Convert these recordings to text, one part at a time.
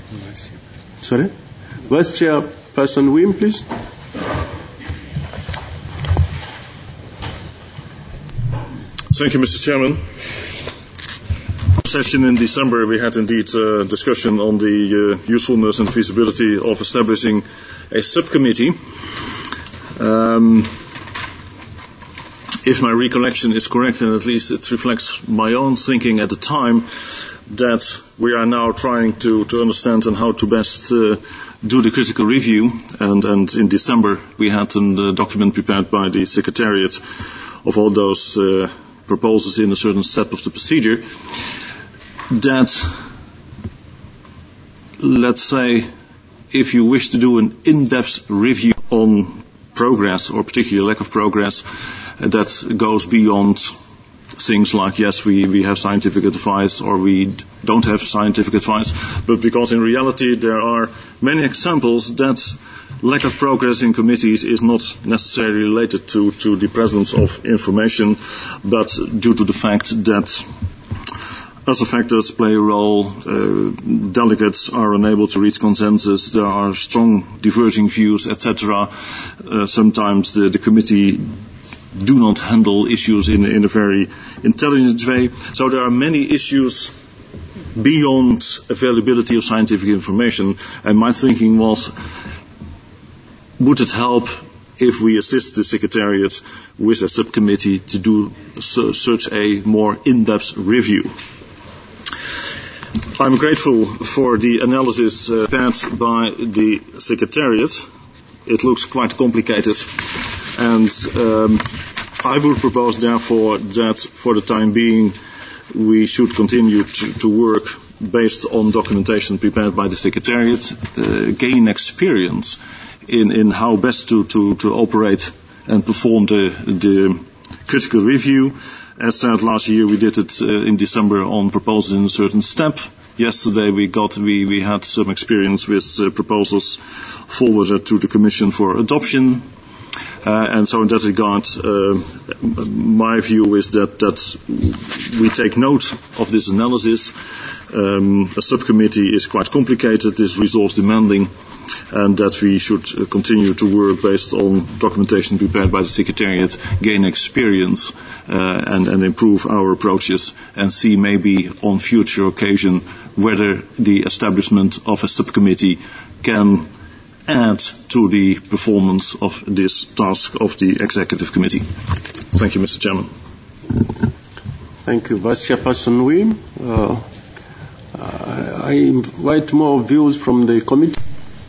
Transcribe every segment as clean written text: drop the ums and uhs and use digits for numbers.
Sorry? Vice Chairperson Wim, please. Thank you, Mr. Chairman. Session in December, we had indeed a discussion on the usefulness and feasibility of establishing a subcommittee. If my recollection is correct, and at least it reflects my own thinking at the time, that we are now trying to understand and how to best do the critical review. And in December, we had a document prepared by the Secretariat of all those proposals in a certain step of the procedure. That, let's say, if you wish to do an in-depth review on progress or particularly lack of progress, that goes beyond things like, yes, we have scientific advice or we don't have scientific advice, but because in reality there are many examples that lack of progress in committees is not necessarily related to the presence of information, but due to the fact that other factors play a role. Delegates are unable to reach consensus. There are strong diverging views, etc. Sometimes the committee do not handle issues in a very intelligent way. So there are many issues beyond availability of scientific information. And my thinking was, would it help if we assist the Secretariat with a subcommittee to do such a more in-depth review? I'm grateful for the analysis prepared by the Secretariat. It looks quite complicated, and I would propose, therefore, that for the time being we should continue to work based on documentation prepared by the Secretariat, gain experience in how best to operate and perform the critical review. As said, last year we did it in December on proposals in a certain step. Yesterday we had some experience with proposals forwarded to the Commission for adoption. And so in that regard, my view is that we take note of this analysis. A subcommittee is quite complicated, is resource demanding, and that we should continue to work based on documentation prepared by the Secretariat, gain experience, and improve our approaches, and see maybe on future occasion whether the establishment of a subcommittee can add to the performance of this task of the Executive Committee. Thank you, Mr. Chairman. Thank you, Vice Chairperson Wim. I invite more views from the committee.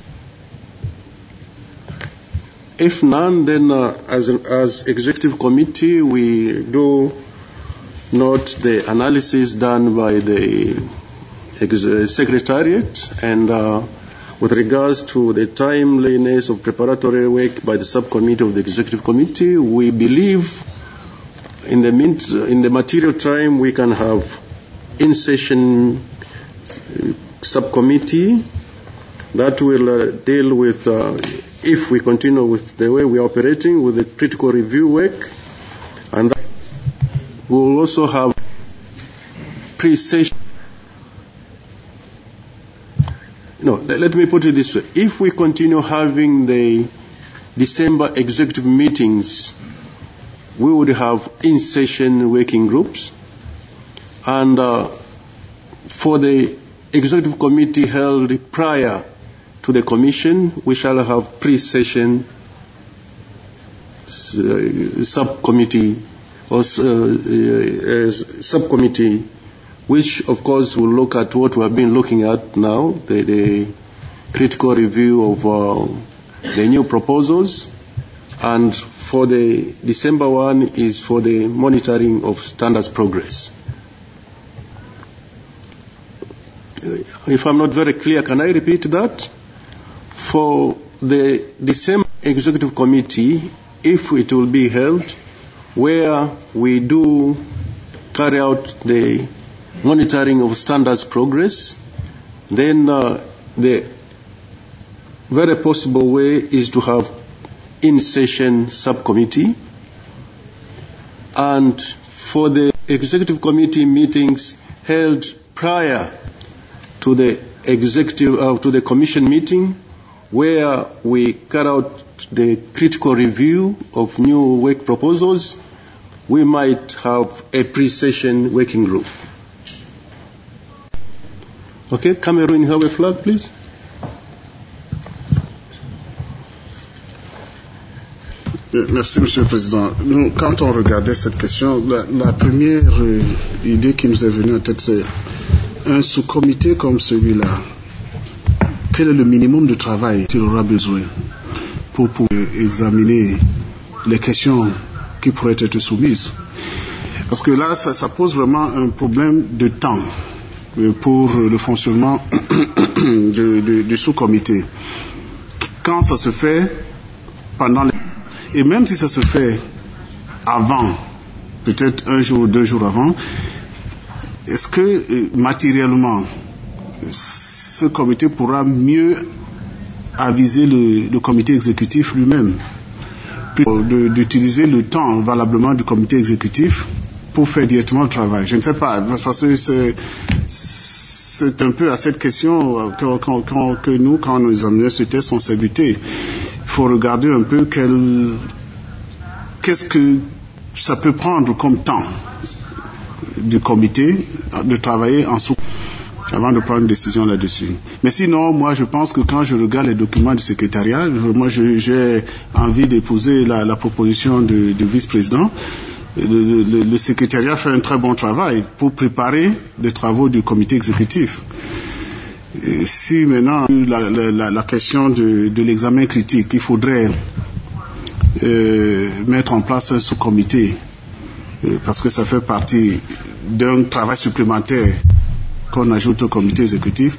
If none, then as Executive Committee, we do note the analysis done by the Secretariat, and with regards to the timeliness of preparatory work by the subcommittee of the Executive Committee, we believe in the material time we can have in-session subcommittee that will deal with, if we continue with the way we are operating, with the critical review work, and we will also have pre-session. No, let me put it this way. If we continue having the December executive meetings, we would have in-session working groups. And for the executive committee held prior to the commission, we shall have pre-session subcommittee or subcommittee, which of course will look at what we have been looking at now, the critical review of the new proposals, and for the December one is for the monitoring of standards progress. If I'm not very clear, can I repeat that? For the December Executive Committee, if it will be held, where we do carry out the monitoring of standards progress, then the very possible way is to have in-session subcommittee. And for the Executive Committee meetings held prior to the to the commission meeting where we carry out the critical review of new work proposals. We might have a pre-session working group. Okay, Cameroon, have a flag, please. Merci, Monsieur le Président. Nous, quand on regardait cette question, la première idée qui nous est venue en tête, c'est un sous-comité comme celui-là. Quel est le minimum de travail qu'il aura besoin pour examiner les questions qui pourraient être soumises? Parce que là, ça pose vraiment un problème de temps pour le fonctionnement du sous-comité. Quand ça se fait pendant les... Et même si ça se fait avant, peut-être un jour ou 2 jours avant, est-ce que matériellement, ce comité pourra mieux aviser le comité exécutif lui-même, d'utiliser le temps valablement du comité exécutif pour faire directement le travail? Je ne sais pas, parce que c'est un peu à cette question que nous, quand nous examinons ce texte, on s'est buté. Il faut regarder un peu qu'est-ce que ça peut prendre comme temps du comité de travailler en sous avant de prendre une décision là-dessus. Mais sinon, moi, je pense que quand je regarde les documents du secrétariat, moi, j'ai envie d'épouser la proposition du vice-président. Le secrétariat fait un très bon travail pour préparer les travaux du comité exécutif. Et si maintenant la question de l'examen critique, il faudrait mettre en place un sous-comité parce que ça fait partie d'un travail supplémentaire qu'on ajoute au comité exécutif,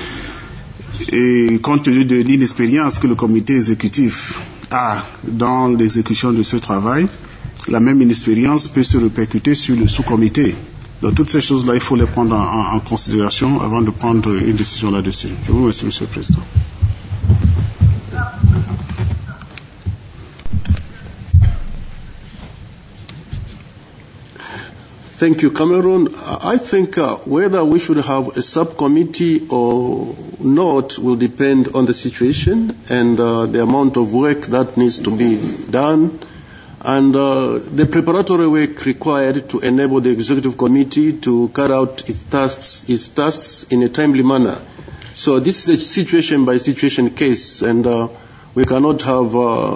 et compte tenu de l'inexpérience que le comité exécutif a dans l'exécution de ce travail, la même inexpérience peut se répercuter sur le sous-comité. Donc toutes ces choses-là, il faut les prendre en considération avant de prendre une décision là-dessus. Je vous remercie, Monsieur le Président. Thank you, Cameron. I think whether we should have a subcommittee or not will depend on the situation and the amount of work that needs to be done and the preparatory work required to enable the executive committee to carry out its tasks in a timely manner. So this is a situation by situation case, and we cannot have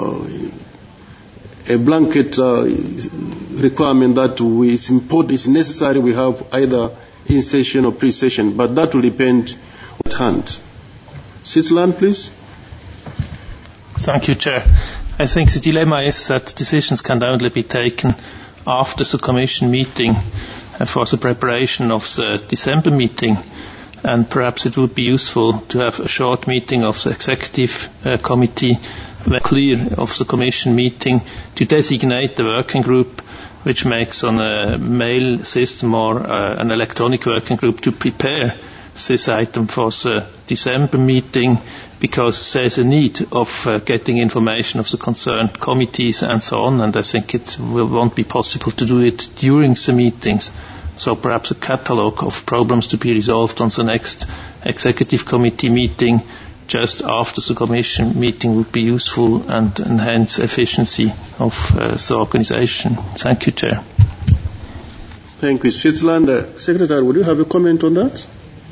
a blanket requirement that it's necessary we have either in session or pre-session, but that will depend at hand. Switzerland, please. Thank you, Chair. I think the dilemma is that decisions can only be taken after the Commission meeting for the preparation of the December meeting, and perhaps it would be useful to have a short meeting of the Executive Committee, clear of the Commission meeting, to designate the working group which makes on a mail system or an electronic working group to prepare this item for the December meeting, because there's a need of getting information of the concerned committees and so on, and I think it won't be possible to do it during the meetings. So perhaps a catalogue of problems to be resolved on the next Executive Committee meeting just after the Commission meeting would be useful and enhance efficiency of the organisation. Thank you, Chair. Thank you. Switzerland, Secretary, would you have a comment on that?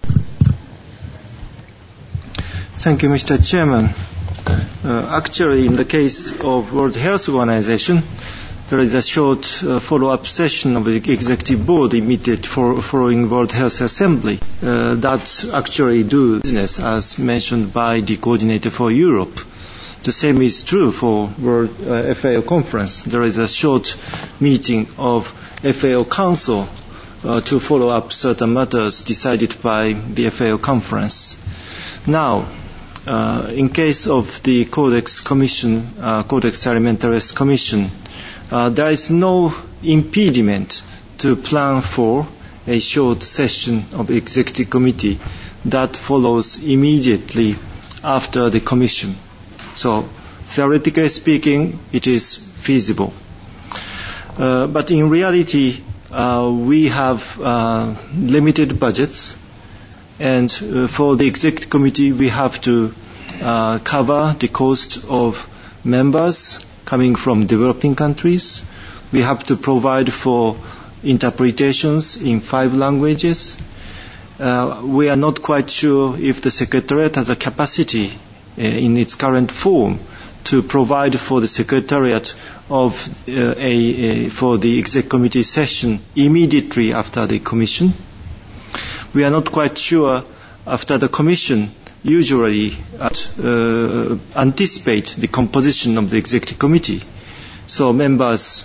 Thank you, Mr. Chairman. Actually, in the case of World Health Organization, there is a short follow-up session of the Executive Board immediately following World Health Assembly that actually do business as mentioned by the coordinator for Europe. The same is true for World FAO Conference. There is a short meeting of FAO Council to follow up certain matters decided by the FAO Conference. Now, in case of the Codex Commission, Codex Alimentarius Commission, there is no impediment to plan for a short session of the Executive Committee that follows immediately after the Commission. So, theoretically speaking, it is feasible. But in reality, we have limited budgets, And for the executive committee, we have to cover the cost of members coming from developing countries. We have to provide for interpretations in 5 languages. We are not quite sure if the Secretariat has a capacity in its current form to provide for the Secretariat of for the Exec Committee session immediately after the Commission. We are not quite sure after the Commission usually anticipate the composition of the Executive Committee. So members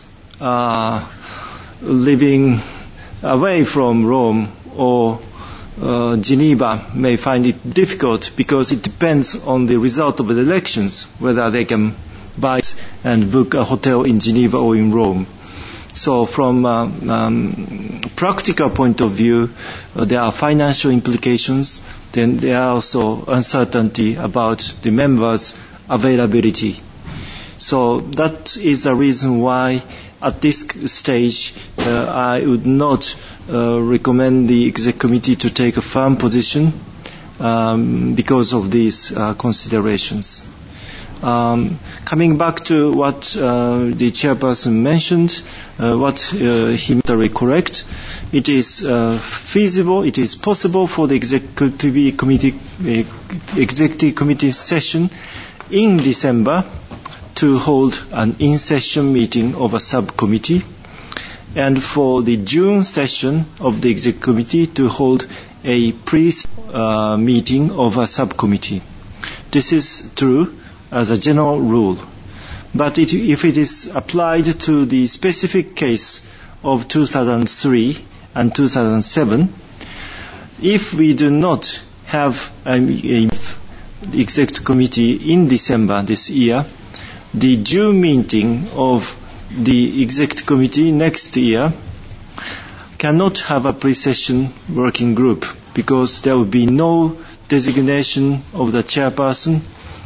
living away from Rome or Geneva may find it difficult because it depends on the result of the elections, whether they can buy and book a hotel in Geneva or in Rome. So from practical point of view, there are financial implications. Then there are also uncertainty about the members' availability. So that is the reason why at this stage I would not recommend the Exec Committee to take a firm position because of these considerations. Coming back to what the chairperson mentioned, what he made correct, it is feasible, it is possible for the Executive Committee session in December to hold an in-session meeting of a subcommittee, and for the June session of the Executive Committee to hold a pre-meeting of a subcommittee. This is true as a general rule. But if it is applied to the specific case of 2003 and 2007, if we do not have an Executive Committee in December this year, the June meeting of the Executive Committee next year cannot have a pre-session working group because there will be no designation of the chairperson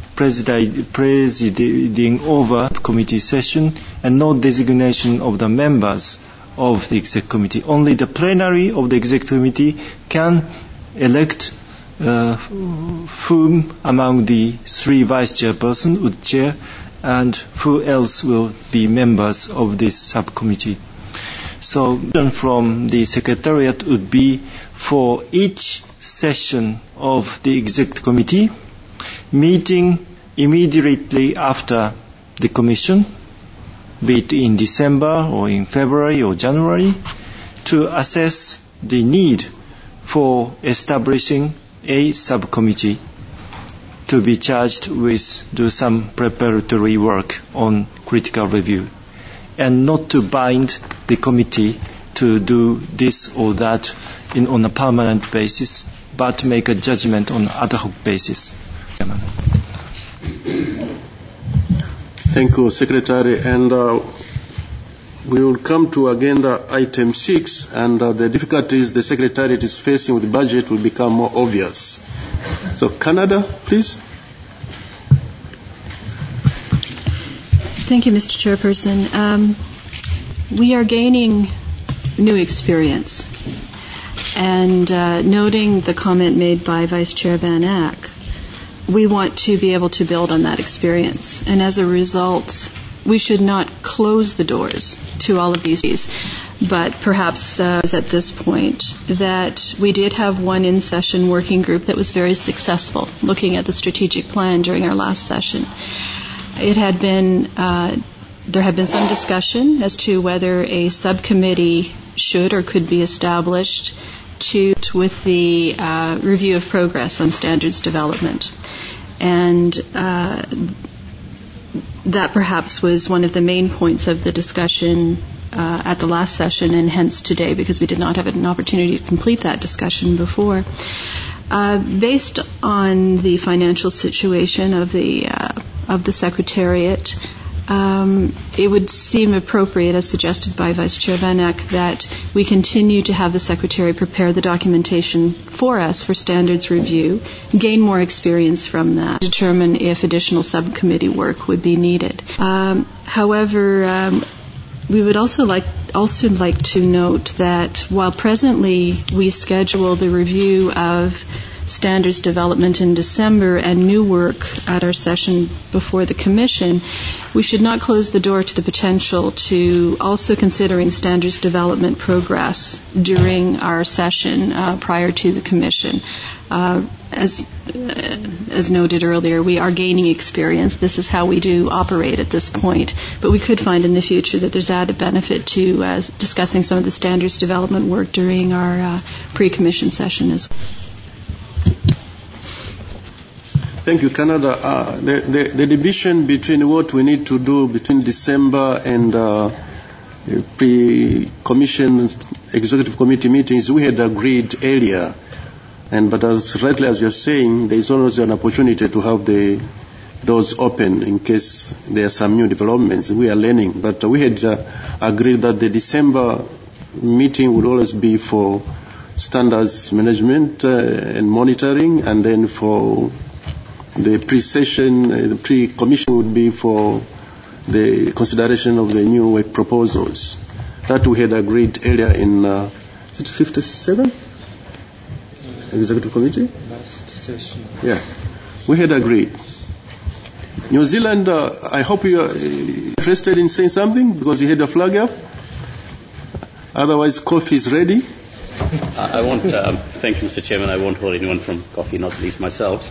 presiding over committee session and no designation of the members of the Executive Committee. Only the plenary of the Executive Committee can elect whom among the 3 vice chairpersons would chair and who else will be members of this subcommittee. So from the Secretariat would be for each session of the Executive Committee meeting immediately after the Commission, be it in December or in February or January, to assess the need for establishing a subcommittee to be charged with do some preparatory work on critical review, and not to bind the committee to do this or that on a permanent basis, but make a judgment on an ad hoc basis. Thank you, Secretary. And we will come to agenda item 6, and the difficulties the Secretariat is facing with the budget will become more obvious. So, Canada, please. Thank you, Mr. Chairperson. We are gaining new experience. And noting the comment made by Vice Chair Van Eck, we want to be able to build on that experience. And as a result, we should not close the doors to all of these, but perhaps at this point that we did have one in-session working group that was very successful looking at the strategic plan during our last session. It had been, there had been some discussion as to whether a subcommittee should or could be established with the review of progress on standards development. And that perhaps was one of the main points of the discussion at the last session, and hence today, because we did not have an opportunity to complete that discussion before. Based on the financial situation of the Secretariat, it would seem appropriate, as suggested by Vice Chair Van Eck, that we continue to have the Secretary prepare the documentation for us for standards review, gain more experience from that, determine if additional subcommittee work would be needed. However, we would also like also like to note that while presently we schedule the review of standards development in December and new work at our session before the Commission, we should not close the door to the potential to also considering standards development progress during our session prior to the Commission. As noted earlier, we are gaining experience. This is how we do operate at this point. But we could find in the future that there's added benefit to discussing some of the standards development work during our pre-Commission session as well. Thank you, Canada. The division between what we need to do between December and pre-Commission Executive Committee meetings, we had agreed earlier. But as rightly as you're saying, there is always an opportunity to have the doors open in case there are some new developments. We are learning. But we had agreed that the December meeting would always be for standards management and monitoring, and then for the pre-session, the pre-commission would be for the consideration of the new work proposals. That we had agreed earlier in, is it 57? Executive Committee? Last session. Yeah. We had agreed. New Zealand, I hope you are interested in saying something because you had a flag up. Otherwise, coffee is ready. I won't, thank you, Mr. Chairman. I won't hold anyone from coffee, not least myself.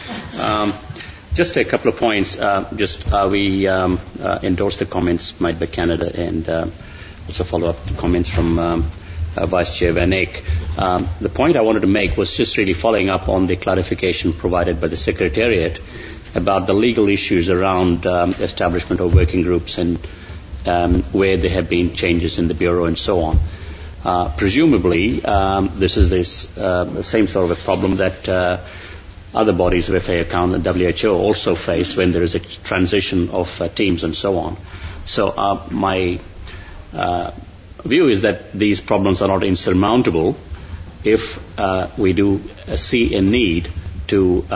Just a couple of points. We endorse the comments made by Canada and also follow up the comments from Vice Chair Van Eyck. The point I wanted to make was just really following up on the clarification provided by the Secretariat about the legal issues around establishment of working groups and where there have been changes in the Bureau and so on. Presumably, this is the same sort of a problem that other bodies of FAO account and WHO also face when there is a transition of teams and so on. So my view is that these problems are not insurmountable if we do see a need to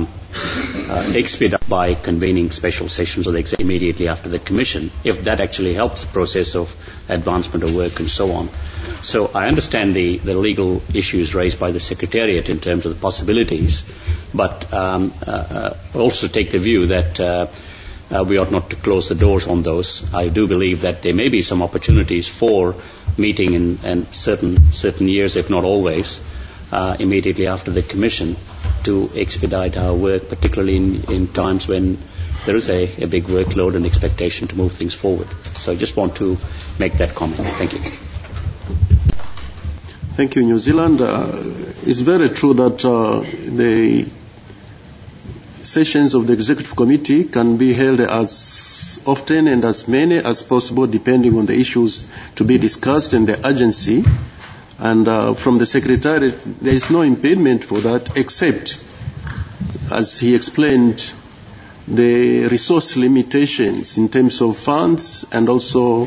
expedite by convening special sessions of the exec immediately after the Commission, if that actually helps the process of advancement of work and so on. So I understand the legal issues raised by the Secretariat in terms of the possibilities, but also take the view that we ought not to close the doors on those. I do believe that there may be some opportunities for meeting in certain years, if not always, immediately after the Commission to expedite our work, particularly in times when there is a big workload and expectation to move things forward. So I just want to make that comment. Thank you. Thank you, New Zealand. It's very true that the sessions of the Executive Committee can be held as often and as many as possible depending on the issues to be discussed and the urgency. And from the Secretariat, there is no impediment for that except, as he explained, the resource limitations in terms of funds and also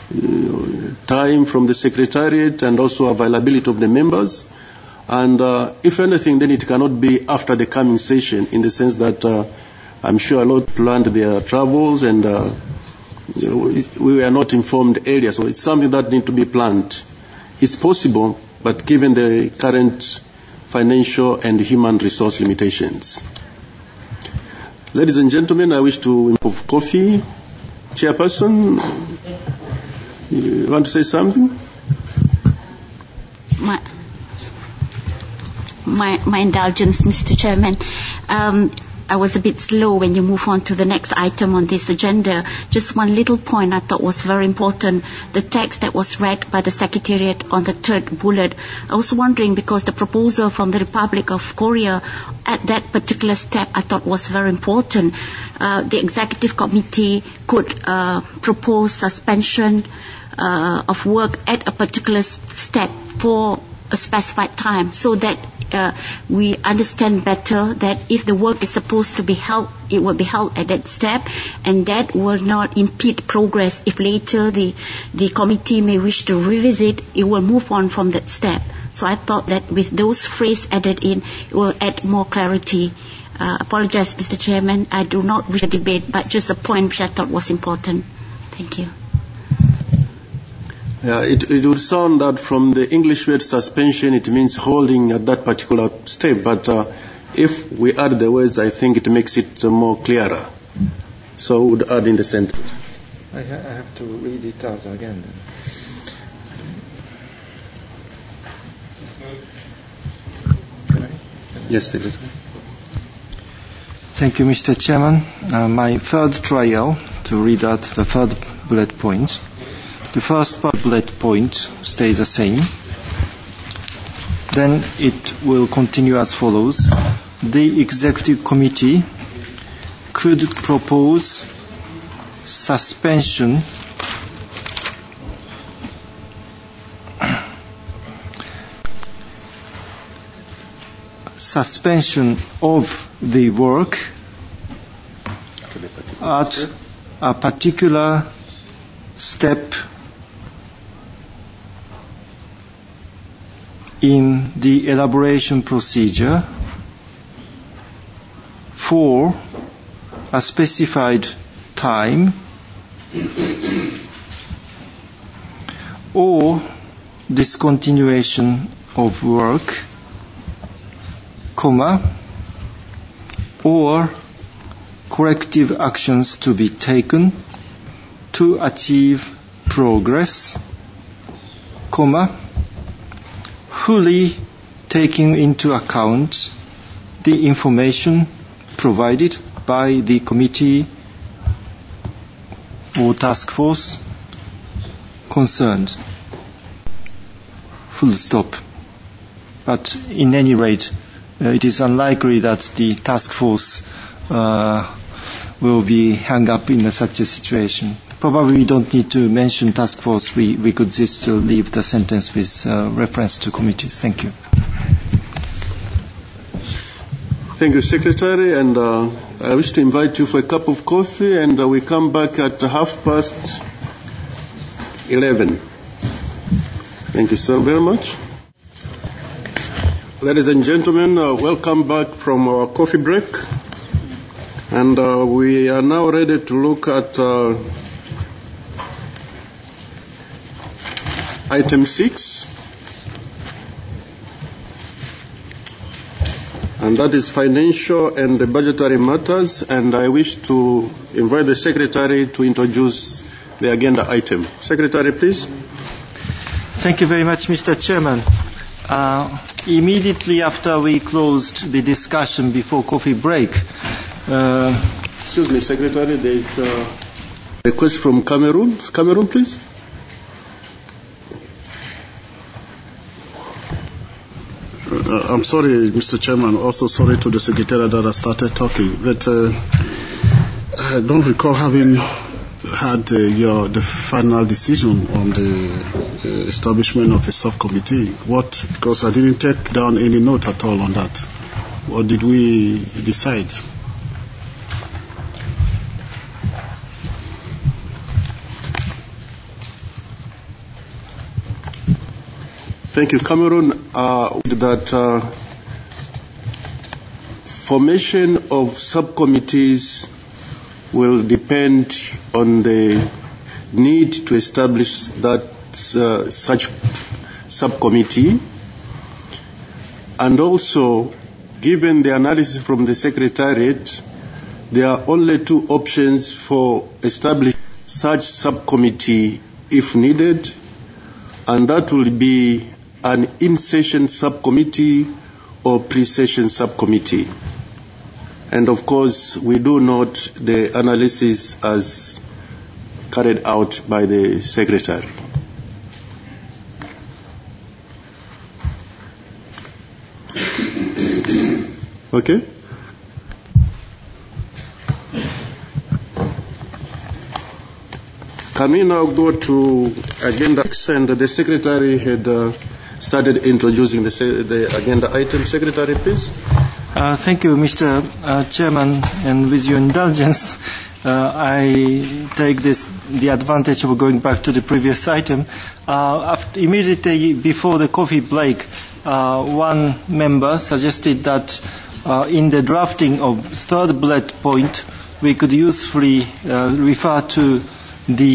time from the Secretariat and also availability of the members. And if anything, then it cannot be after the coming session in the sense that I'm sure a lot planned their travels and we were not informed earlier. So it's something that needs to be planned. It's possible, but given the current financial and human resource limitations. Ladies and gentlemen, I wish to improve coffee. Chairperson, you want to say something? My indulgence, Mr. Chairman. I was a bit slow when you move on to the next item on this agenda. Just one little point I thought was very important. The text that was read by the Secretariat on the third bullet. I was wondering because the proposal from the Republic of Korea at that particular step I thought was very important. The Executive Committee could propose suspension of work at a particular step for a specified time so that we understand better that if the work is supposed to be held, it will be held at that step, and that will not impede progress. If later the committee may wish to revisit, it will move on from that step. So I thought that with those phrases added in, it will add more clarity. Apologize, Mr. Chairman, I do not wish a debate, but just a point which I thought was important. Thank you. It would sound that from the English word suspension, it means holding at that particular step. But if we add the words, I think it makes it more clearer. So we would add in the sentence. I have to read it out again. Yes, Secretary. Thank you, Mr. Chairman. My third trial to read out the third bullet point. The first bullet point stays the same. Then it will continue as follows. The Executive Committee could propose suspension of the work at a particular step in the elaboration procedure for a specified time or discontinuation of work, or corrective actions to be taken to achieve progress, fully taking into account the information provided by the committee or task force concerned. Full stop. But in any rate, it is unlikely that the task force will be hung up in such a situation. Probably we don't need to mention task force. We could just leave the sentence with reference to committees. Thank you. Thank you, Secretary. And I wish to invite you for a cup of coffee, and we come back at 11:30. Thank you so very much. Ladies and gentlemen, welcome back from our coffee break. And we are now ready to look at item 6. And that is financial and budgetary matters. And I wish to invite the Secretary to introduce the agenda item. Secretary, please. Thank you very much, Mr. Chairman. Immediately after we closed the discussion before coffee break. Excuse me, Secretary, there is a request from Cameroon. Cameroon, please. I'm sorry, Mr. Chairman. Also sorry to the Secretary that I started talking. But I don't recall having had the final decision on the establishment of a subcommittee. Because I didn't take down any note at all on that. What did we decide? Thank you, Cameroon. That formation of subcommittees will depend on the need to establish that such subcommittee, and also, given the analysis from the Secretariat, there are only two options for establishing such subcommittee if needed, and that will be an in-session subcommittee or pre-session subcommittee. And of course, we do note the analysis as carried out by the Secretary. Okay? Can we now go to agenda 6, and the Secretary had started introducing the agenda item. Secretary, please. Thank you, Mr. Chairman, and with your indulgence, I take the advantage of going back to the previous item. Immediately before the coffee break, one member suggested that in the drafting of third bullet point, we could usefully refer to the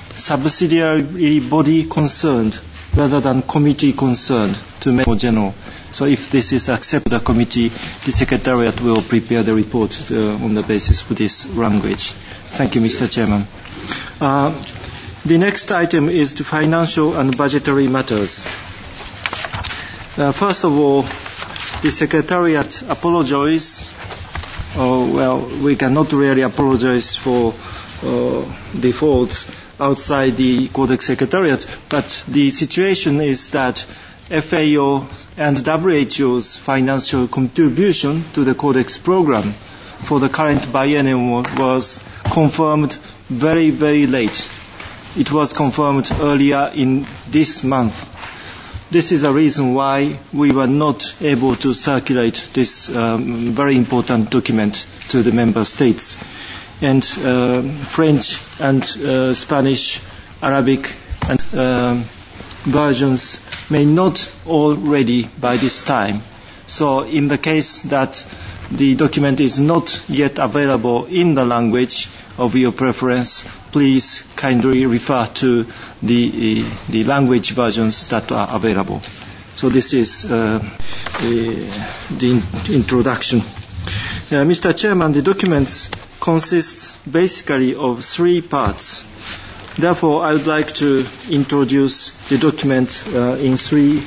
subsidiary body concerned rather than committee concerned to make more general. So if this is accepted by the committee, the Secretariat will prepare the report on the basis of this language. Thank you, Mr. Chairman. The next item is the financial and budgetary matters. First of all, the Secretariat apologizes. We cannot really apologize for the faults outside the Codex Secretariat, but the situation is that FAO and WHO's financial contribution to the Codex program for the current biennium was confirmed very, very late. It was confirmed earlier in this month. This is a reason why we were not able to circulate this very important document to the member states. And French and Spanish, Arabic and versions may not all ready by this time. So in the case that the document is not yet available in the language of your preference, please kindly refer to the language versions that are available. So this is the introduction. Mr. Chairman, the documents consists basically of 3 parts. Therefore, I would like to introduce the document in 3.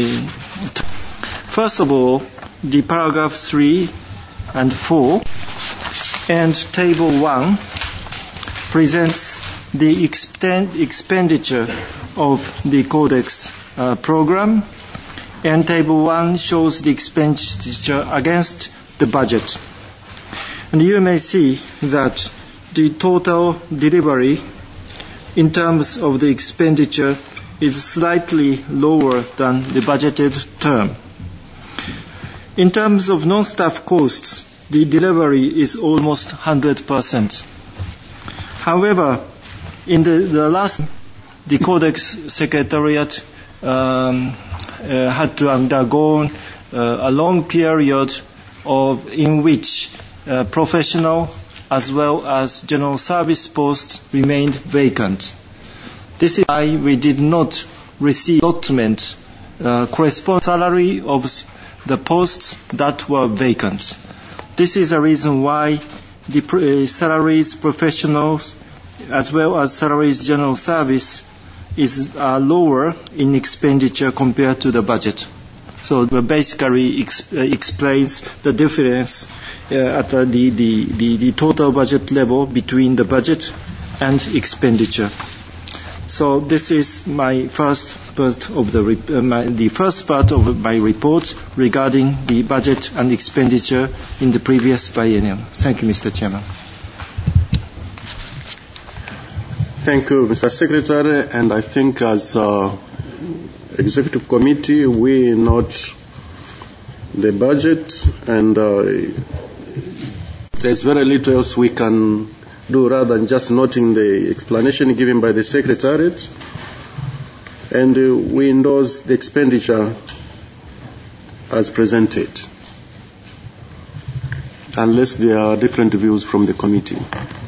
First of all, the paragraph 3 and 4 and table 1 presents the expenditure of the Codex program, and table 1 shows the expenditure against the budget. And you may see that the total delivery in terms of the expenditure is slightly lower than the budgeted term. In terms of non-staff costs, the delivery is almost 100%. However, in the last, the Codex Secretariat had to undergo a long period in which professional as well as general service posts remained vacant. This is why we did not receive allotment corresponding salary of the posts that were vacant. This is a reason why the salaries professionals as well as salaries general service is lower in expenditure compared to the budget. So it basically explains the difference at the total budget level between the budget and expenditure. So this is my first part of the first part of my report regarding the budget and expenditure in the previous biennium. Thank you, Mr. Chairman. Thank you, Mr. Secretary. And I think as Executive Committee, we note the budget, and there's very little else we can do rather than just noting the explanation given by the Secretariat. And we endorse the expenditure as presented, unless there are different views from the committee.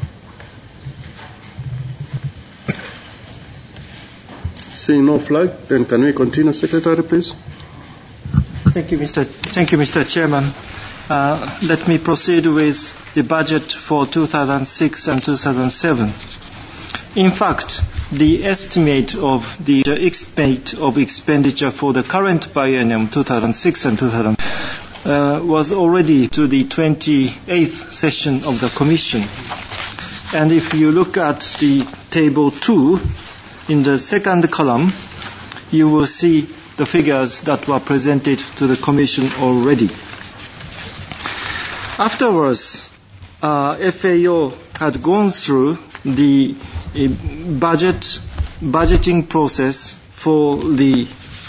Seeing no flag, then can we continue, Secretary, please? Thank you, Mr. Chairman. Let me proceed with the budget for 2006 and 2007. In fact, the estimate of the expenditure for the current biennium 2006 and 2007 was already to the 28th session of the Commission. And if you look at the table 2, in the second column, you will see the figures that were presented to the Commission already. Afterwards, FAO had gone through the budgeting process for the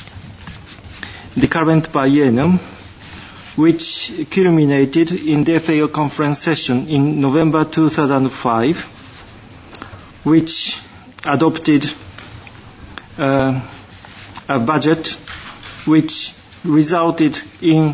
current biennium, which culminated in the FAO conference session in November 2005, which adopted a budget which resulted in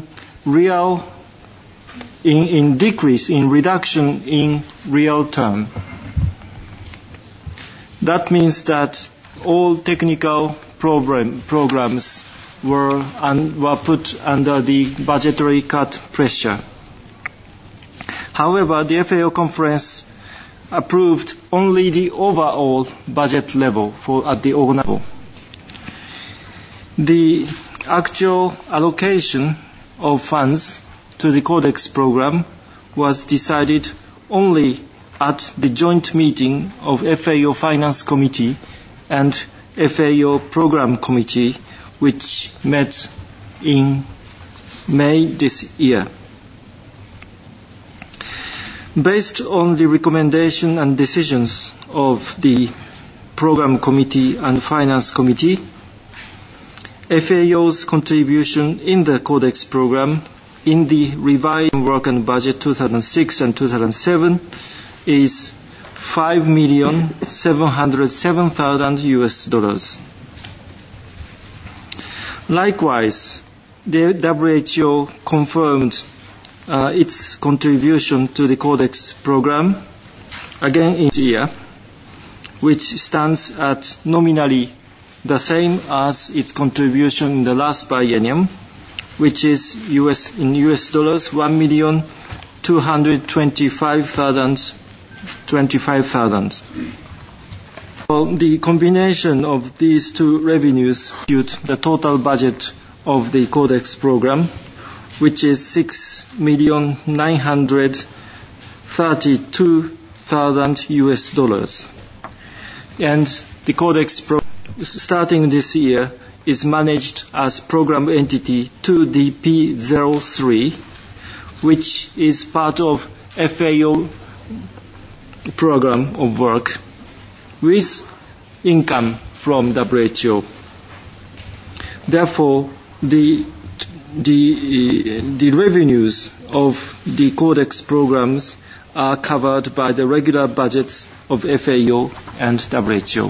reduction in real term. That means that all technical programs were put under the budgetary cut pressure. However, the FAO conference approved only the overall budget level at the organ level. The actual allocation of funds to the Codex program was decided only at the joint meeting of FAO Finance Committee and FAO Program Committee, which met in May this year. Based on the recommendation and decisions of the Program Committee and Finance Committee, FAO's contribution in the Codex program in the revised work and budget 2006 and 2007 is $5,707,000. Likewise, the WHO confirmed its contribution to the Codex program again in this year, which stands at nominally the same as its contribution in the last biennium, which is in US dollars $1,225,025. So the combination of these two revenues yield the total budget of the Codex program, which is $6,932,000 US dollars. And the Codex program, starting this year, is managed as program entity 2DP03, which is part of FAO program of work with income from WHO. Therefore, the revenues of the Codex programs are covered by the regular budgets of FAO and WHO.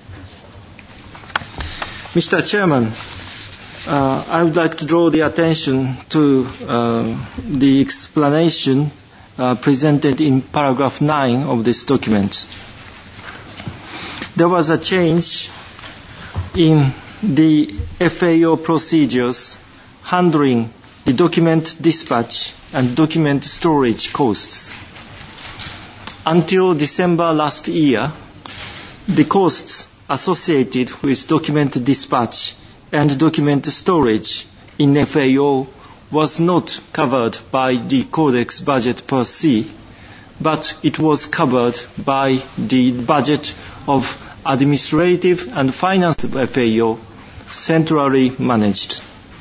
Mr. Chairman, I would like to draw the attention to the explanation presented in paragraph 9 of this document. There was a change in the FAO procedures handling the document dispatch and document storage costs. Until December last year, the costs associated with document dispatch and document storage in FAO was not covered by the Codex budget per se, but it was covered by the budget of administrative and finance of FAO, centrally managed.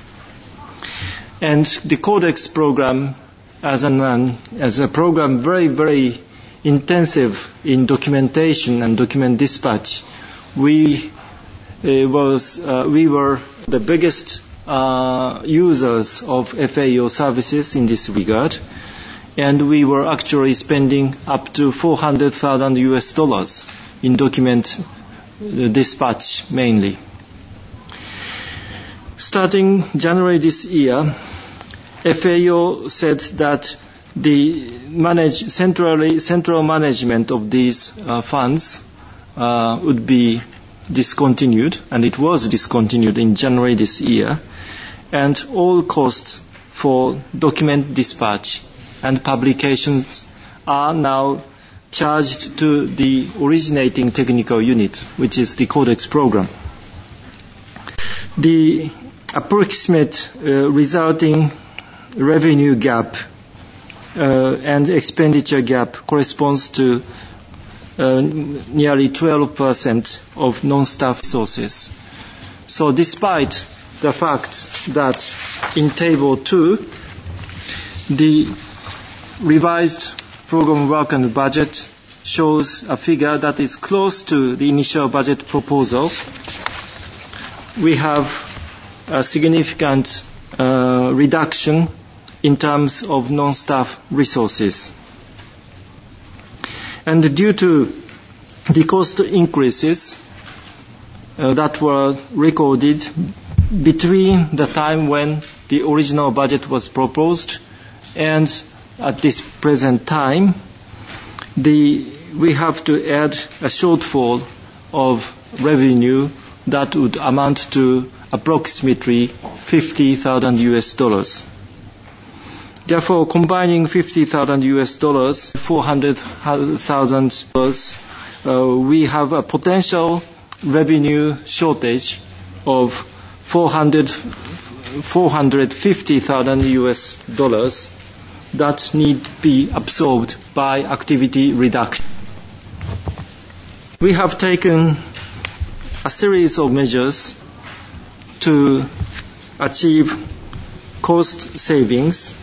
And the Codex program, as a program very, very intensive in documentation and document dispatch, we were the biggest users of FAO services in this regard, and we were actually spending up to $400,000 US dollars in document dispatch mainly. Starting January this year, FAO said that the central management of these funds would be discontinued, and it was discontinued in January this year, and all costs for document dispatch and publications are now charged to the originating technical unit, which is the Codex program. The approximate resulting revenue gap and expenditure gap corresponds to nearly 12% of non-staff resources. So despite the fact that in Table 2, the revised program work and budget shows a figure that is close to the initial budget proposal, we have a significant reduction in terms of non-staff resources. And due to the cost increases that were recorded between the time when the original budget was proposed and at this present time, we have to add a shortfall of revenue that would amount to approximately $50,000. Therefore, combining $50,000, $400,000, we have a potential revenue shortage of $450,000 that need to be absorbed by activity reduction. We have taken a series of measures to achieve cost savings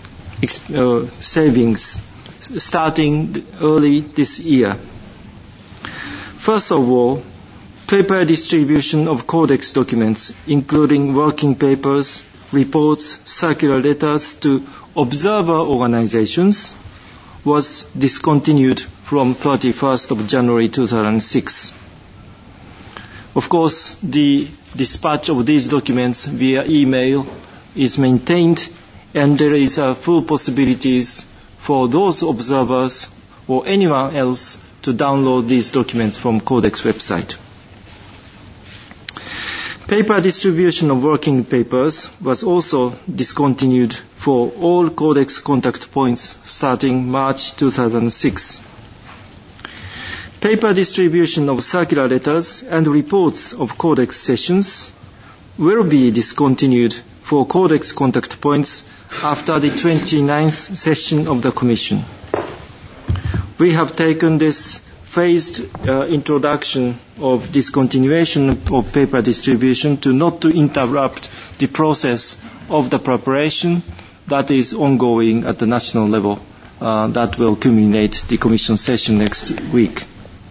starting early this year. First of all, paper distribution of Codex documents, including working papers, reports, circular letters to observer organizations, was discontinued from 31st of January 2006. Of course, the dispatch of these documents via email is maintained, and there is full possibilities for those observers or anyone else to download these documents from Codex website. Paper distribution of working papers was also discontinued for all Codex contact points starting March 2006. Paper distribution of circular letters and reports of Codex sessions will be discontinued for Codex contact points after the 29th session of the Commission. We have taken this phased introduction of discontinuation of paper distribution to not to interrupt the process of the preparation that is ongoing at the national level that will culminate the Commission session next week.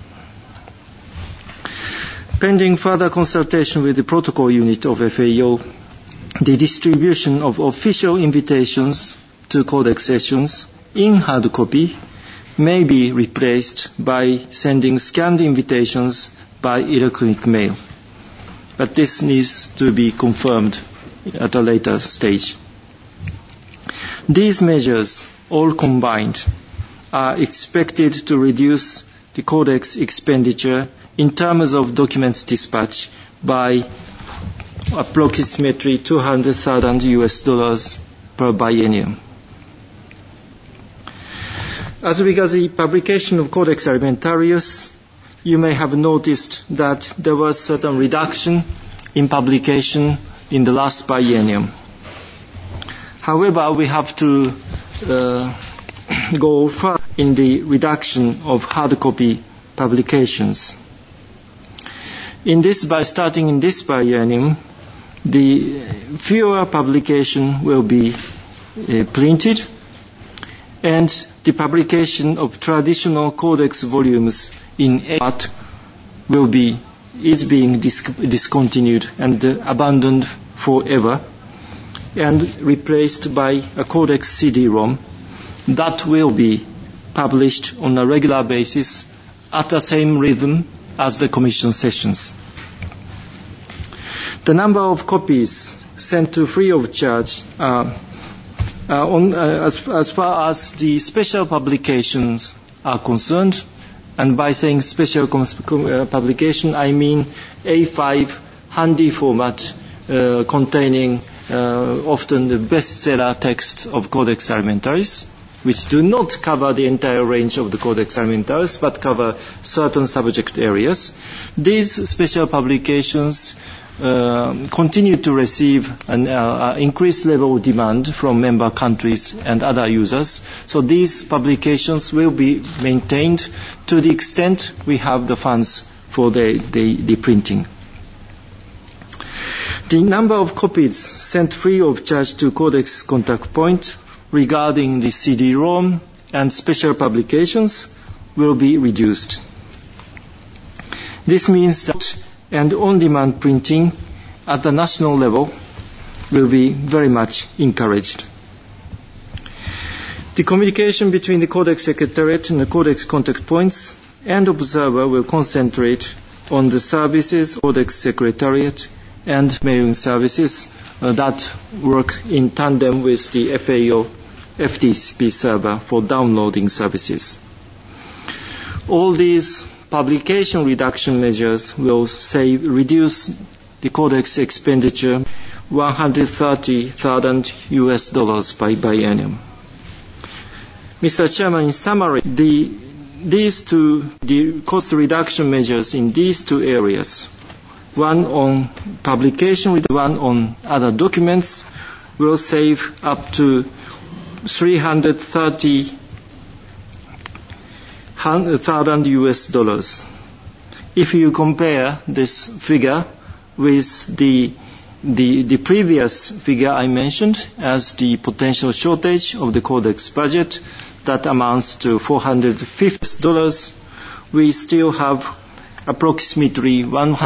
Pending further consultation with the protocol unit of FAO, the distribution of official invitations to Codex sessions in hard copy may be replaced by sending scanned invitations by electronic mail. But this needs to be confirmed at a later stage. These measures, all combined, are expected to reduce the Codex expenditure in terms of documents dispatch by approximately $200,000 per biennium. As regards the publication of Codex Alimentarius, you may have noticed that there was certain reduction in publication in the last biennium. However, we have to go further in the reduction of hard copy publications. Starting in this biennium, the fewer publication will be printed, and the publication of traditional Codex volumes in art is being discontinued and abandoned forever, and replaced by a Codex CD-ROM that will be published on a regular basis at the same rhythm as the Commission sessions. The number of copies sent to free of charge as far as the special publications are concerned, and by saying special publication, I mean A5 handy format containing often the bestseller text of Codex Alimentarius, which do not cover the entire range of the Codex Alimentarius, but cover certain subject areas. These special publications continue to receive an increased level of demand from member countries and other users. So these publications will be maintained to the extent we have the funds for the printing. The number of copies sent free of charge to Codex contact point regarding the CD-ROM and special publications will be reduced. This means that and on-demand printing at the national level will be very much encouraged. The communication between the Codex Secretariat and the Codex contact points and observer will concentrate on the services, Codex Secretariat and mailing services that work in tandem with the FAO FTP server for downloading services. All these publication reduction measures will reduce the Codex expenditure $130,000 by biennium. Mr. Chairman, in summary, the cost reduction measures in these two areas, one on publication with one on other documents, will save up to $330,000. If you compare this figure with the previous figure I mentioned as the potential shortage of the Codex budget, that amounts to $450, we still have approximately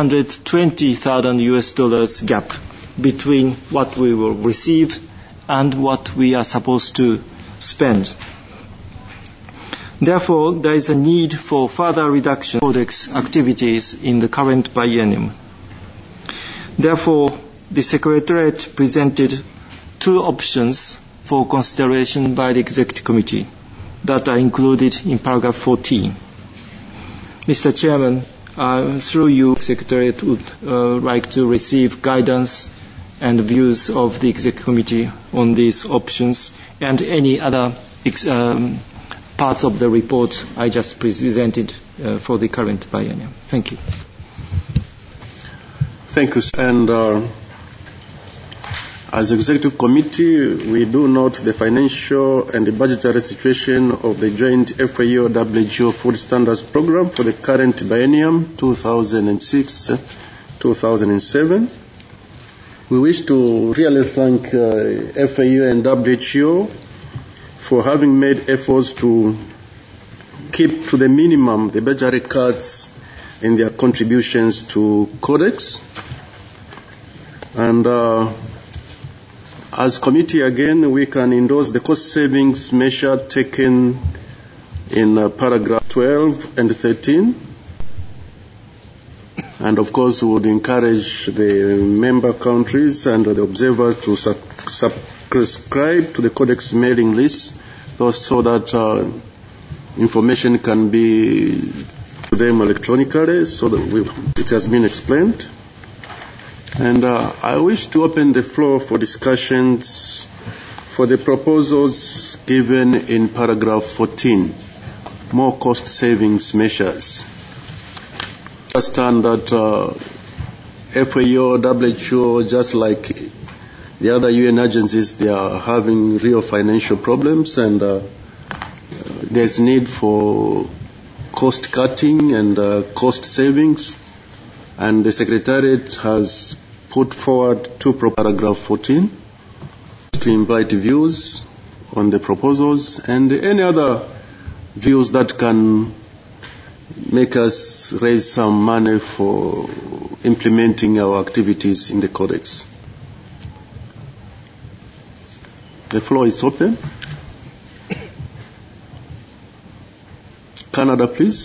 $120,000 gap between what we will receive and what we are supposed to spend. Therefore, there is a need for further reduction of Codex activities in the current biennium. Therefore, the Secretariat presented two options for consideration by the Executive Committee that are included in paragraph 14. Mr. Chairman, through you, the Secretariat would like to receive guidance and views of the Executive Committee on these options and any other parts of the report I just presented for the current biennium. Thank you. Thank you. And as Executive Committee, we do note the financial and the budgetary situation of the joint FAO-WHO Food Standards Program for the current biennium 2006-2007. We wish to really thank FAO and WHO for having made efforts to keep to the minimum the budgetary cuts in their contributions to Codex. And as committee, again, we can endorse the cost savings measure taken in paragraph 12 and 13. And of course, we would encourage the member countries and the observers to subscribe to the Codex mailing list so that information can be to them electronically, so that it has been explained. And I wish to open the floor for discussions for the proposals given in paragraph 14, more cost savings measures. I understand that FAO, WHO, just like the other UN agencies, they are having real financial problems, and there's need for cost cutting and cost savings. And the Secretariat has put forward two paragraph 14 to invite views on the proposals and any other views that can make us raise some money for implementing our activities in the Codex. The floor is open. Canada, please.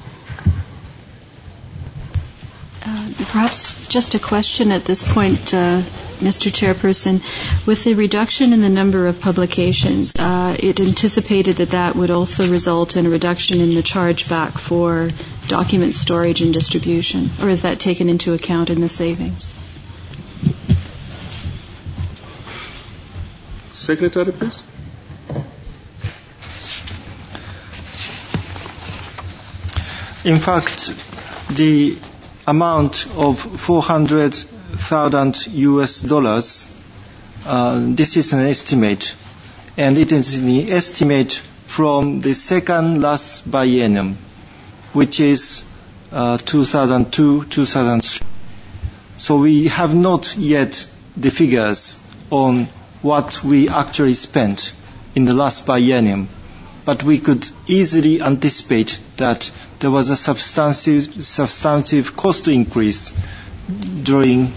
Perhaps just a question at this point, Mr. Chairperson. With the reduction in the number of publications, it anticipated that would also result in a reduction in the chargeback for document storage and distribution, or is that taken into account in the savings? Secretary, please. In fact, the amount of $400,000, this is an estimate, and it is an estimate from the second last biennium, which is 2002-2003. So we have not yet the figures on what we actually spent in the last biennium, but we could easily anticipate that there was a substantive cost increase during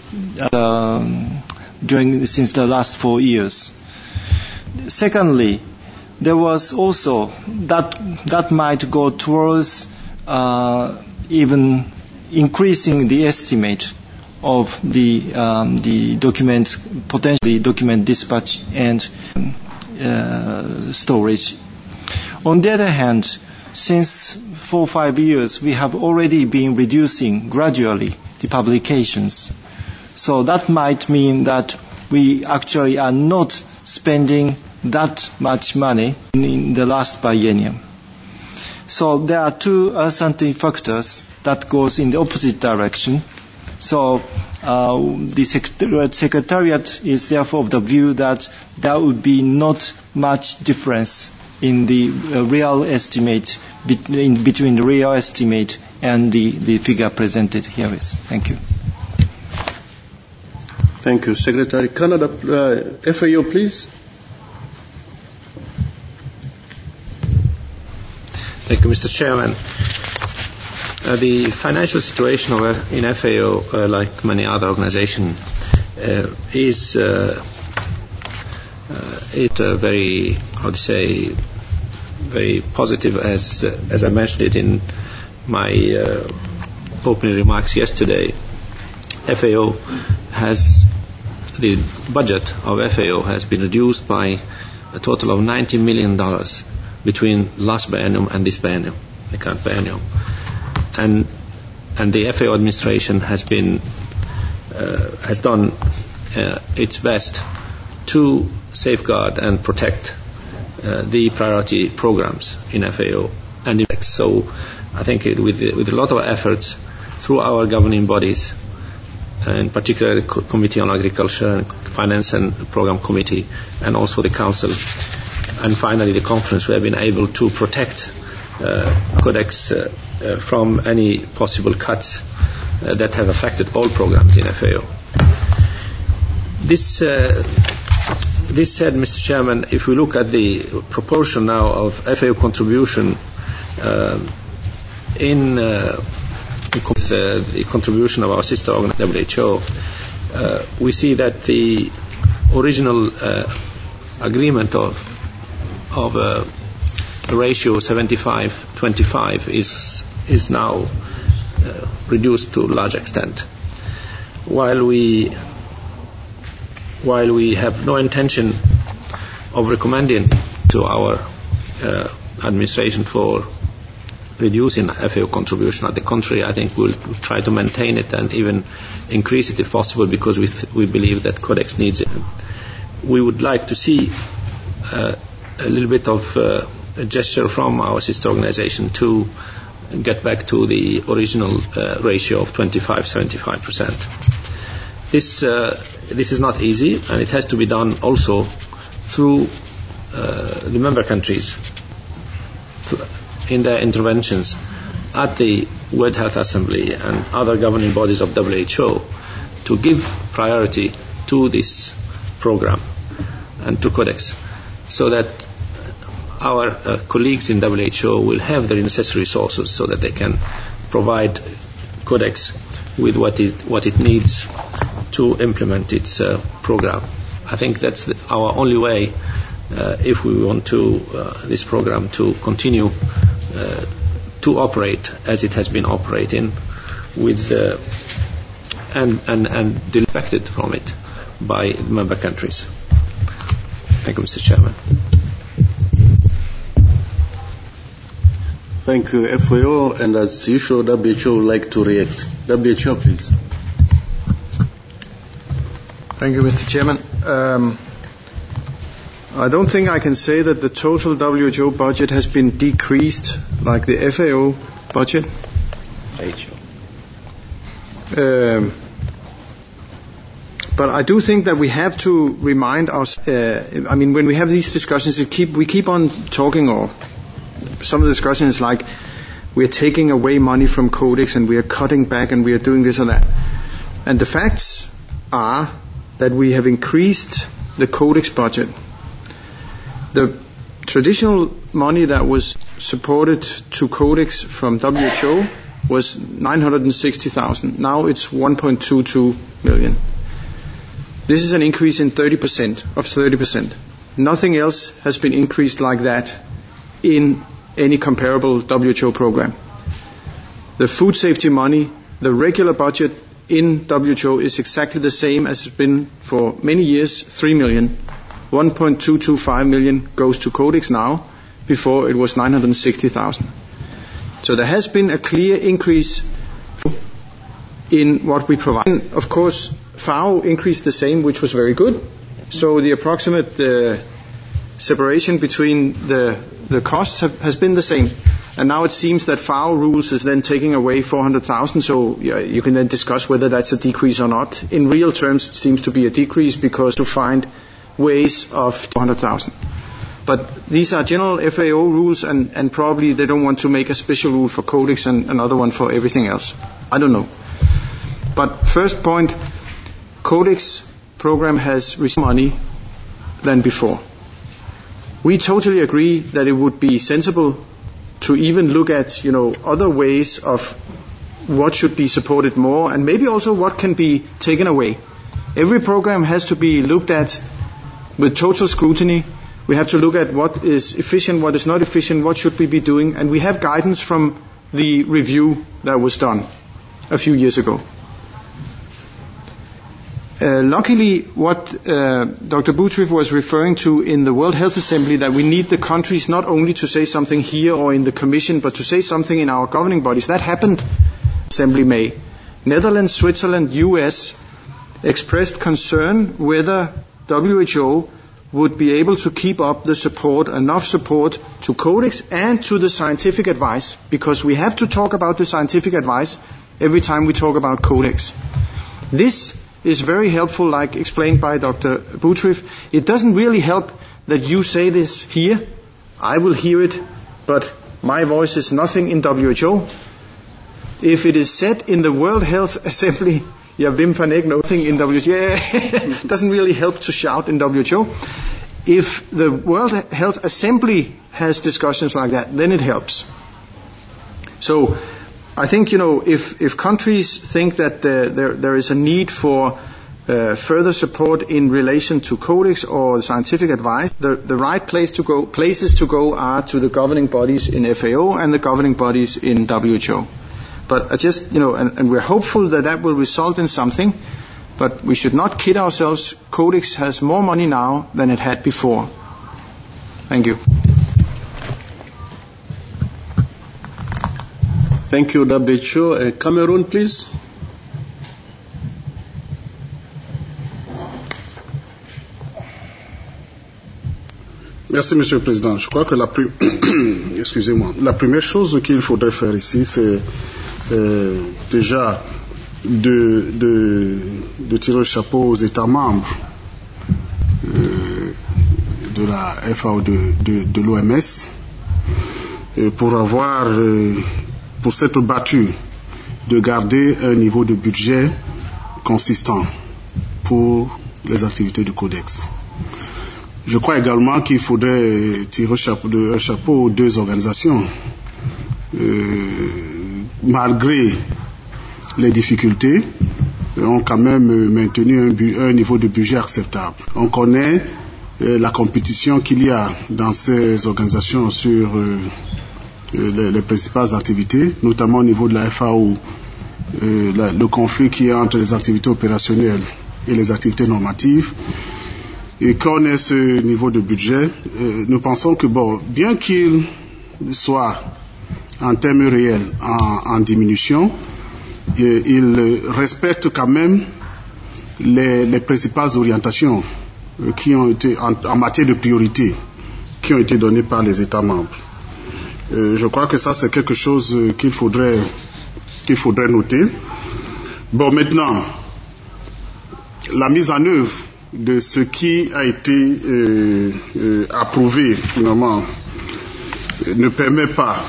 since the last 4 years. Secondly, there was also that might go towards even increasing the estimate of the document, potentially document dispatch and storage. On the other hand, since 4 or 5 years, we have already been reducing gradually the publications. So that might mean that we actually are not spending that much money in the last biennium. So there are two scientific factors that goes in the opposite direction. So the Secretariat is therefore of the view that there would be not much difference in the real estimate between the real estimate and the figure presented here. Thank you. Thank you, Secretary. Canada, FAO, please. Thank you, Mr. Chairman. The financial situation in FAO, like many other organizations, is very, very positive, as I mentioned it in my opening remarks yesterday. The budget of FAO has been reduced by a total of $90 million between last biennium and this biennium, the current biennium. And the FAO administration has done its best to safeguard and protect the priority programs in FAO. And so I think with a lot of efforts through our governing bodies, in particular the Committee on Agriculture and Finance and Program Committee, and also the Council, and finally the conference, we have been able to protect Codex from any possible cuts that have affected all programs in FAO. This said, Mr. Chairman, if we look at the proportion now of FAO contribution in the contribution of our sister organization, WHO, we see that the original agreement of a ratio 75-25 is now reduced to a large extent. While we have no intention of recommending to our administration for reducing FAO contribution, at the contrary, I think we'll try to maintain it and even increase it if possible, because we believe that Codex needs it. We would like to see a little bit of a gesture from our sister organization to get back to the original ratio of 25-75%. This is not easy, and it has to be done also through the member countries in their interventions at the World Health Assembly and other governing bodies of WHO to give priority to this program and to Codex, so that our colleagues in WHO will have the necessary resources so that they can provide Codex with what it needs to implement its program. I think that's our only way if we want this program to continue to operate as it has been operating, with and affected from it by member countries. Thank you, Mr. Chairman. Thank you, FAO, and as usual, WHO would like to react. WHO, please. Thank you, Mr. Chairman. I don't think I can say that the total WHO budget has been decreased like the FAO budget. But I do think that we have to remind us, when we have these discussions, we keep on talking, or some of the discussions like we are taking away money from Codex and we are cutting back and we are doing this or that. And the facts are that we have increased the Codex budget. The traditional money that was supported to Codex from WHO was 960,000. Now it's 1.22 million. This is an increase in 30%. Nothing else has been increased like that in any comparable WHO program. The food safety money, the regular budget in WHO is exactly the same as it's been for many years, 3 million. 1.225 million goes to Codex now Before it was 960,000. So there has been a clear increase in what we provide. And of course, FAO increased the same, which was very good. So the approximate separation between the costs has been the same. And now it seems that FAO rules is then taking away 400,000, so you can then discuss whether that's a decrease or not. In real terms, it seems to be a decrease because to find ways of 400,000. But these are general FAO rules, and probably they don't want to make a special rule for Codex and another one for everything else. I don't know. But first point, Codex program has received money than before. We totally agree that it would be sensible to even look at, other ways of what should be supported more and maybe also what can be taken away. Every program has to be looked at with total scrutiny. We have to look at what is efficient, what is not efficient, what should we be doing, and we have guidance from the review that was done a few years ago. Luckily, what Dr. Boutriff was referring to in the World Health Assembly, that we need the countries not only to say something here or in the Commission, but to say something in our governing bodies. That happened Assembly May. Netherlands, Switzerland, US expressed concern whether WHO would be able to keep up the support, enough support to Codex and to the scientific advice, because we have to talk about the scientific advice every time we talk about Codex. This is very helpful, like explained by Dr. Boutriff. It doesn't really help that you say this here. I will hear it, but my voice is nothing in WHO. If it is said in the World Health Assembly, Wim van Eyck, nothing in WHO. It doesn't really help to shout in WHO. If the World Health Assembly has discussions like that, then it helps. So I think, if countries think that there is a need for further support in relation to Codex or scientific advice, the right places to go are to the governing bodies in FAO and the governing bodies in WHO. But and we're hopeful that will result in something, but we should not kid ourselves. Codex has more money now than it had before. Thank you. Thank you, WHO. Cameroon, please. Merci, Monsieur le Président. Je crois que la première chose qu'il faudrait faire ici, c'est déjà de tirer le chapeau aux États membres de la FAO, de l'OMS, pour s'être battu de garder un niveau de budget consistant pour les activités du Codex. Je crois également qu'il faudrait tirer un chapeau aux deux organisations. Malgré les difficultés, ont quand même maintenu un niveau de budget acceptable. On connaît la compétition qu'il y a dans ces organisations sur les principales activités, notamment au niveau de la FAO, le conflit qu'il y a entre les activités opérationnelles et les activités normatives. Et qu'on ait ce niveau de budget, nous pensons que, bien qu'il soit en termes réels en diminution, il respecte quand même les principales orientations qui ont été en matière de priorité qui ont été données par les États membres. Je crois que ça, c'est quelque chose qu'il faudrait noter. Maintenant, la mise en œuvre de ce qui a été approuvé finalement ne permet pas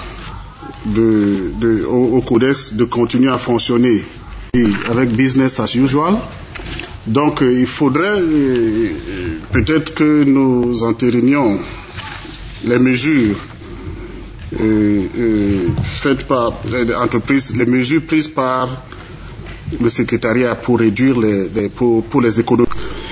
au Codex de continuer à fonctionner avec business as usual. Donc il faudrait peut-être que nous entérinions les mesures faites par l'entreprise, les mesures prises par le secrétariat pour réduire pour les économies.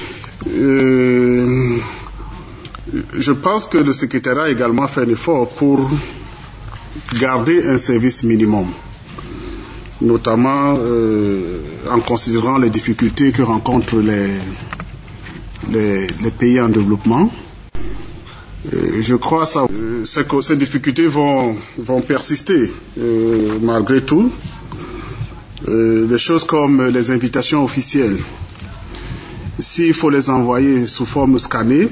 Je pense que le secrétariat a également fait un effort pour garder un service minimum, notamment en considérant les difficultés que rencontrent les pays en développement. Je crois que ces difficultés vont persister malgré tout. Des choses comme les invitations officielles. S'il faut les envoyer sous forme scannée,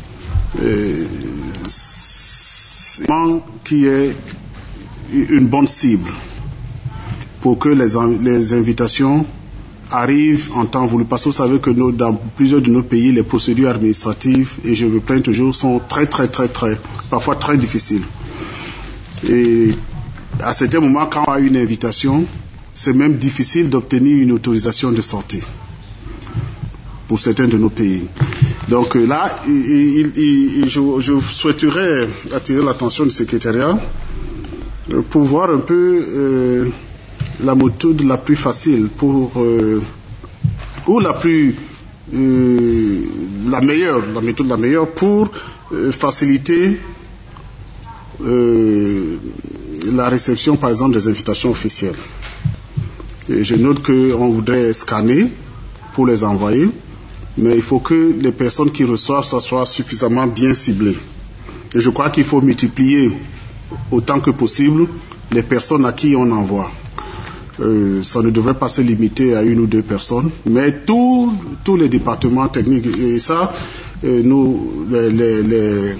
qui est une bonne cible pour que les invitations arrivent en temps voulu. Parce que vous savez que dans plusieurs de nos pays, les procédures administratives, et je me plains toujours, sont parfois très difficiles. Et à certains moments, quand on a une invitation, c'est même difficile d'obtenir une autorisation de sortie pour certains de nos pays. Donc là, je souhaiterais attirer l'attention du secrétariat pour voir un peu la méthode la plus facile ou la méthode la meilleure pour faciliter la réception, par exemple, des invitations officielles. Et je note qu'on voudrait scanner pour les envoyer, mais il faut que les personnes qui reçoivent ça soient suffisamment bien ciblées. Et je crois qu'il faut multiplier autant que possible les personnes à qui on envoie. Ça ne devrait pas se limiter à une ou deux personnes, mais tous les départements techniques, et ça, nous, les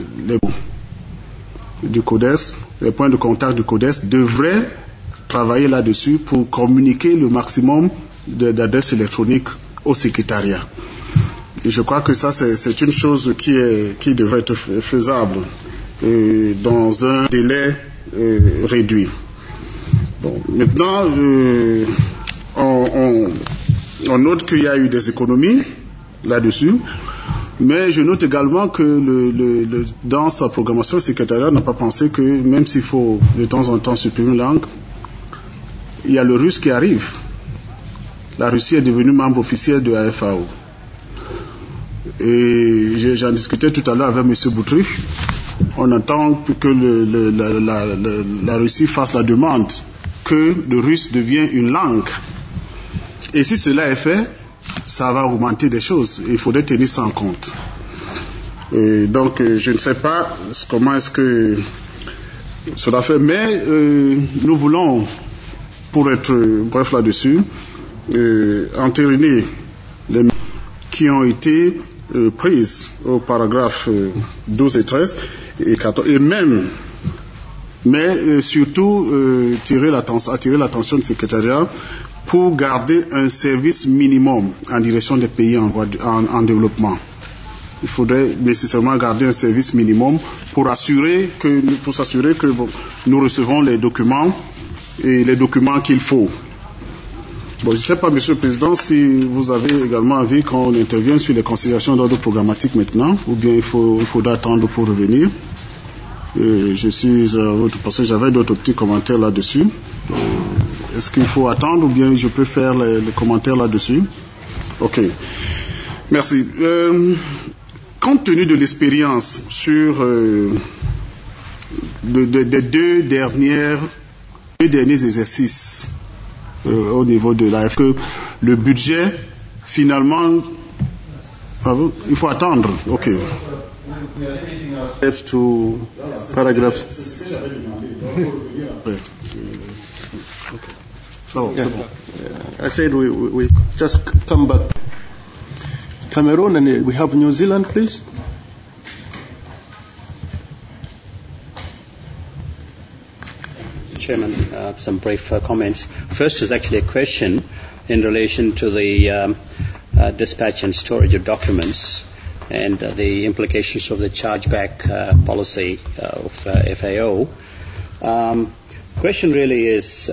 du CODES, les points de contact du CODES devraient travailler là-dessus pour communiquer le maximum d'adresses électroniques au secrétariat. Et je crois que ça, c'est une chose qui devrait être faisable dans un délai réduit. Bon, maintenant, on note qu'il y a eu des économies là-dessus, mais je note également que dans sa programmation, le secrétariat n'a pas pensé que même s'il faut de temps en temps supprimer une langue, il y a le russe qui arrive. La Russie est devenue membre officiel de la FAO. Et j'en discutais tout à l'heure avec M. Boutrich. On attend que la Russie fasse la demande que le russe devienne une langue. Et si cela est fait, ça va augmenter des choses. Il faudrait tenir ça en compte. Et donc, je ne sais pas comment est-ce que cela fait, mais nous voulons, pour être bref là-dessus, entériner les qui ont été prises au paragraphe 12 et 13 et 14, et même, mais surtout attirer l'attention du secrétariat pour garder un service minimum en direction des pays en développement. Il faudrait nécessairement garder un service minimum pour s'assurer que nous recevons les documents et les documents qu'il faut. Bon, je ne sais pas, Monsieur le Président, si vous avez également envie qu'on intervienne sur les considérations d'ordre programmatique maintenant, ou bien il faudra attendre pour revenir. Je suis parce que j'avais d'autres petits commentaires là-dessus. Est-ce qu'il faut attendre ou bien je peux faire les commentaires là-dessus? Ok. Merci. Compte tenu de l'expérience sur des deux derniers exercices au niveau de l'AFE, le budget, finalement, il faut attendre. Ok. To paragraph. C'est ce que j'avais demandé. C'est bon. I said we just come back. Cameroon, and we have New Zealand, please. Chairman, some brief comments. First is actually a question in relation to the dispatch and storage of documents and the implications of the chargeback policy of FAO. Question really is,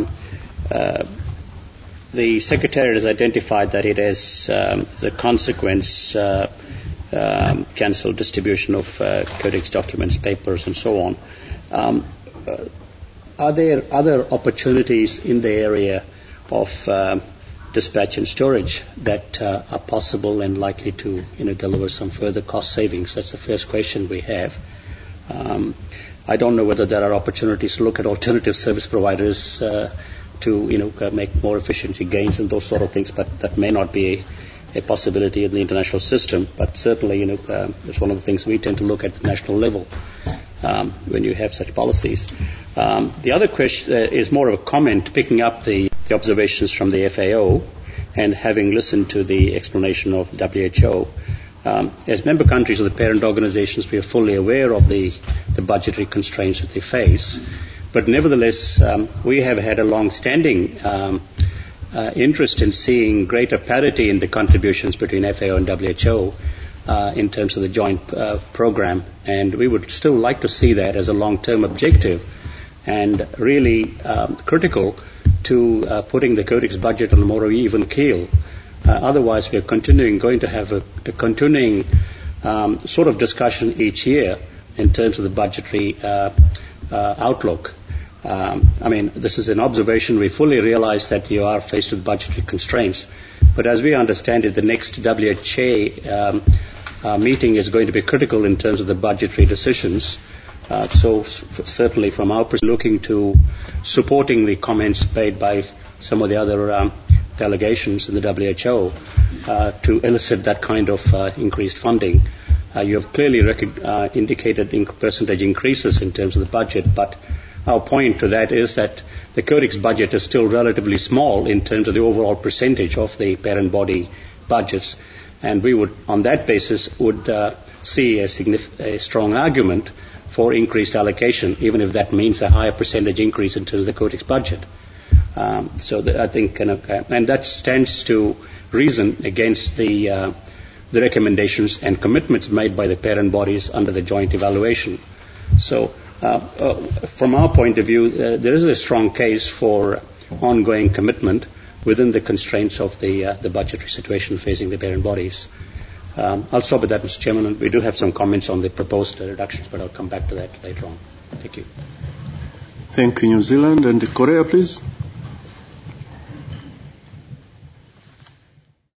the Secretariat has identified that it has, as a consequence, cancelled distribution of Codex documents, papers, and so on. Are there other opportunities in the area of dispatch and storage that are possible and likely to deliver some further cost savings? That's the first question we have. I don't know whether there are opportunities to look at alternative service providers to make more efficiency gains and those sort of things, but that may not be a possibility in the international system, but certainly, it's one of the things we tend to look at the national level when you have such policies. The other question is more of a comment, picking up the observations from the FAO and having listened to the explanation of the WHO. As member countries of the parent organizations, we are fully aware of the budgetary constraints that they face. But nevertheless, we have had a long-standing interest in seeing greater parity in the contributions between FAO and WHO in terms of the joint program. And we would still like to see that as a long-term objective and really critical to putting the Codex budget on a more even keel. Otherwise, we are going to have a continuing sort of discussion each year in terms of the budgetary outlook. This is an observation. We fully realize that you are faced with budgetary constraints. But as we understand it, the next WHA meeting is going to be critical in terms of the budgetary decisions. So certainly from our perspective, looking to supporting the comments made by some of the other delegations in the WHO to elicit that kind of increased funding. You have clearly indicated percentage increases in terms of the budget, but our point to that is that the Codex budget is still relatively small in terms of the overall percentage of the parent body budgets, and we would, on that basis, see a strong argument for increased allocation, even if that means a higher percentage increase in terms of the Codex budget. I think, and that stands to reason against the recommendations and commitments made by the parent bodies under the joint evaluation. So, from our point of view, there is a strong case for ongoing commitment within the constraints of the budgetary situation facing the parent bodies. I'll stop at that, Mr. Chairman, and we do have some comments on the proposed reductions, but I'll come back to that later on. Thank you. Thank you, New Zealand. And Korea, please.